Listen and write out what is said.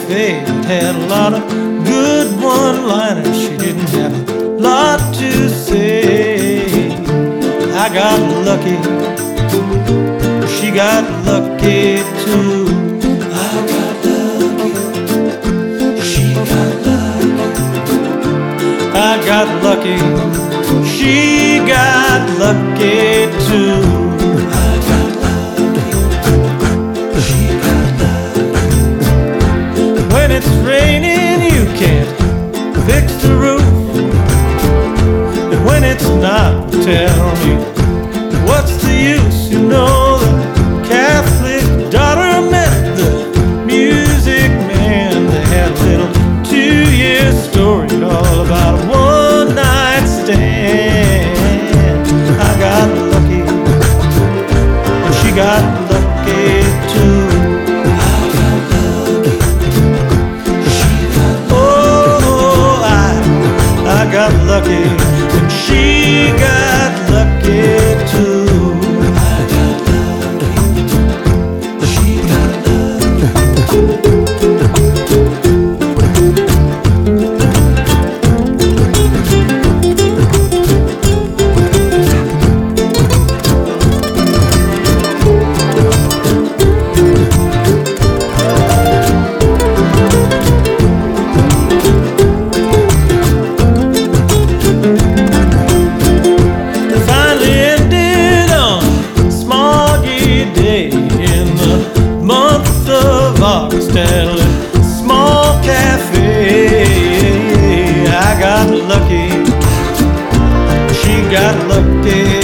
cafe that had a lot of good one-liners. She didn't have a lot to say. I got lucky, she got lucky too. I got lucky, she got lucky. I got lucky, she got lucky too. I got lucky, she got lucky. When it's raining, you can't fix the roof. And when it's not, tell me, what's the use? You know the Catholic daughter met the music man. They had a little 2-year story all about a one-night stand. I got lucky, and she got lucky too. I got lucky, she got lucky. Oh, I got lucky, and she got lucky too. I got lucky, she got lucky. At a small cafe, I got lucky, she got lucky.